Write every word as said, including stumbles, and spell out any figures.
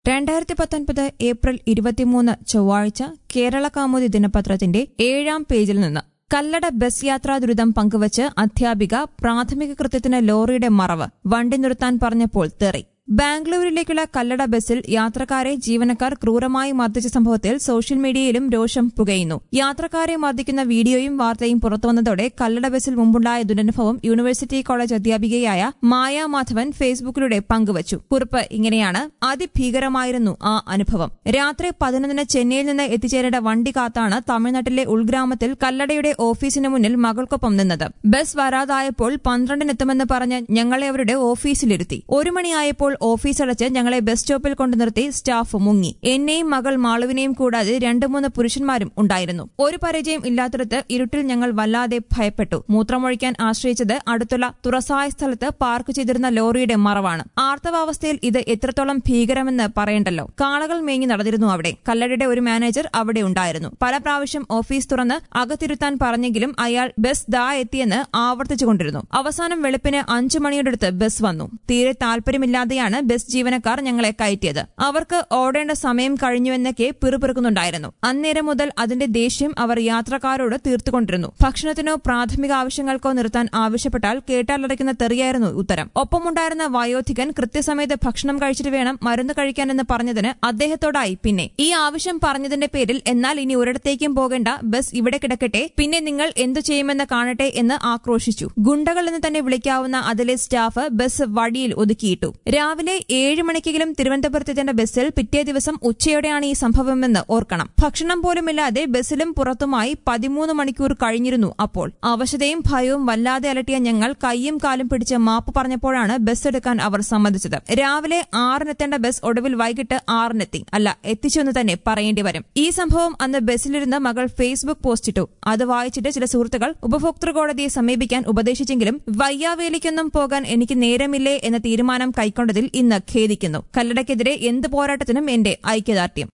രണ്ടായിരത്തി പത്തൊൻപത് ഏപ്രിൽ ഇരുപത്തിമൂന്ന് ചൊവ്വാഴ്ച കേരള കൗമുദി ദിനപത്രത്തിന്റെ ഏഴാം പേജിൽ നിന്ന് കല്ലട ബസ് യാത്രാ ദുരിതം പങ്കുവച്ച് അധ്യാപിക പ്രാഥമിക കൃത്യത്തിന് ലോറിയുടെ മറവ് വണ്ടി നിർത്താൻ പറഞ്ഞപ്പോൾ തെറി ബാംഗ്ലൂരിലേക്കുള്ള കല്ലട ബസ്സിൽ യാത്രക്കാരെ ജീവനക്കാർ ക്രൂരമായി മർദ്ദിച്ച സംഭവത്തിൽ സോഷ്യൽ മീഡിയയിലും രോഷം പുകയുന്നു. യാത്രക്കാരെ മർദ്ദിക്കുന്ന വീഡിയോയും വാർത്തയും പുറത്തുവന്നതോടെ കല്ലട ബസ്സിൽ മുമ്പുണ്ടായ ദുരനുഭവം യൂണിവേഴ്സിറ്റി കോളേജ് അധ്യാപികയായ മായ മാധവൻ ഫേസ്ബുക്കിലൂടെ പങ്കുവച്ചു. കുറിപ്പ് ഇങ്ങനെയാണ്: അതിഭീകരമായിരുന്നു ആ അനുഭവം. രാത്രി പതിനൊന്നിന് ചെന്നൈയിൽ നിന്ന് എത്തിച്ചേരേണ്ട വണ്ടി കാത്താണ് തമിഴ്നാട്ടിലെ ഉൾഗ്രാമത്തിൽ കല്ലടയുടെ ഓഫീസിന് മുന്നിൽ മകൾക്കൊപ്പം നിന്നത്. ബസ് വരാതായപ്പോൾ പന്ത്രണ്ടിനെത്തുമെന്ന് പറഞ്ഞ് ഞങ്ങളെ അവരുടെ ഓഫീസിലിരുത്തി. ഒരു മണിയായപ്പോൾ ഓഫീസ് അടച്ച് ഞങ്ങളെ ബസ് സ്റ്റോപ്പിൽ കൊണ്ടു നിർത്തി സ്റ്റാഫ് മുങ്ങി. എന്നെയും മകൾ മാളുവിനെയും കൂടാതെ രണ്ടു മൂന്ന് പുരുഷന്മാരും ഉണ്ടായിരുന്നു. ഒരു പരിചയം ഇല്ലാത്തിടത്ത് ഇരുട്ടിൽ ഞങ്ങൾ വല്ലാതെ ഭയപ്പെട്ടു. മൂത്രമൊഴിക്കാൻ ആശ്രയിച്ചത് അടുത്തുള്ള തുറസായ സ്ഥലത്ത് പാർക്ക് ചെയ്തിരുന്ന ലോറിയുടെ മറവാണ്. ആർത്തവാവസ്ഥയിൽ ഇത് എത്രത്തോളം ഭീകരമെന്ന് പറയണ്ടല്ലോ. കാളകൾ മേഞ്ഞു നടന്നിരുന്നു അവിടെ. കല്ലടയുടെ ഒരു മാനേജർ അവിടെ ഉണ്ടായിരുന്നു. പല പ്രാവശ്യം ഓഫീസ് തുറന്ന് അകത്തിരുത്താൻ പറഞ്ഞെങ്കിലും അയാൾ ബസ് ദാ എത്തിയെന്ന് ആവർത്തിച്ചുകൊണ്ടിരുന്നു. അവസാനം വെളുപ്പിന് അഞ്ചു മണിയോടടുത്ത് ബസ് വന്നു. തീരെ താൽപര്യമില്ലാതെ ബസ് ജീവനക്കാർ ഞങ്ങളെ കയറ്റിയത്. അവർക്ക് ഓടേണ്ട സമയം കഴിഞ്ഞുവെന്നൊക്കെ പിറുപിറുക്കുന്നുണ്ടായിരുന്നു. അന്നേരം മുതൽ അതിന്റെ ദേഷ്യം അവർ യാത്രക്കാരോട് തീർത്തുകൊണ്ടിരുന്നു. ഭക്ഷണത്തിനോ പ്രാഥമിക ആവശ്യങ്ങൾക്കോ നിർത്താൻ ആവശ്യപ്പെട്ടാൽ കേട്ടാലടയ്ക്കുന്ന തെറിയായിരുന്നു ഉത്തരം. ഒപ്പമുണ്ടായിരുന്ന വയോധികൻ കൃത്യസമയത്ത് ഭക്ഷണം കഴിച്ചിട്ട് വേണം മരുന്ന് കഴിക്കാനെന്ന് പറഞ്ഞതിന് അദ്ദേഹത്തോടായി പിന്നെ ഈ ആവശ്യം പറഞ്ഞതിന്റെ പേരിൽ എന്നാൽ ഇനി ഒരിടത്തേക്കും പോകേണ്ട, ബസ് ഇവിടെ കിടക്കട്ടെ, പിന്നെ നിങ്ങൾ എന്തു ചെയ്യുമെന്ന് കാണട്ടെ എന്ന് ആക്രോശിച്ചു. ഗുണ്ടകൾ എന്ന് തന്നെ വിളിക്കാവുന്ന അതിലെ സ്റ്റാഫ് ബസ് വഴിയിൽ ഒതുക്കിയിട്ടു. രാവിലെ ഏഴ് മണിക്കെങ്കിലും തിരുവനന്തപുരത്തെത്തേണ്ട ബസ്സിൽ പിറ്റേ ദിവസം ഉച്ചയോടെയാണ് ഈ സംഭവമെന്ന് ഓർക്കണം. ഭക്ഷണം പോലുമില്ലാതെ ബസ്സിലും പുറത്തുമായി പതിമൂന്ന് മണിക്കൂർ കഴിഞ്ഞിരുന്നു. അപ്പോൾ അവശതയും ഭയവും വല്ലാതെ അലട്ടിയ ഞങ്ങൾ കൈയും കാലും പിടിച്ച് മാപ്പ് പറഞ്ഞപ്പോഴാണ് ബസ് എടുക്കാൻ അവർ സമ്മതിച്ചത്. രാവിലെ ആറിനെത്തേണ്ട ബസ് ഒടുവിൽ വൈകിട്ട് ആറിനെത്തി. അല്ല, എത്തിച്ചെന്ന് തന്നെ പറയേണ്ടി വരും. ഈ സംഭവം അന്ന് ബസ്സിലിരുന്ന് മകൾ ഫേസ്ബുക്ക് പോസ്റ്റിട്ടു. അത് വായിച്ചിട്ട് ചില സുഹൃത്തുക്കൾ ഉപഭോക്തൃ കോടതിയെ സമീപിക്കാൻ ഉപദേശിച്ചെങ്കിലും വയ്യാവേലിക്കൊന്നും പോകാൻ എനിക്ക് നേരമില്ലേ എന്ന തീരുമാനം കൈക്കൊണ്ടതിൽ ഇന്ന് ഖേദിക്കുന്നു. കല്ലടയ്ക്കെതിരെ എന്ത് പോരാട്ടത്തിനും എന്റെ ഐക്യദാർഢ്യം.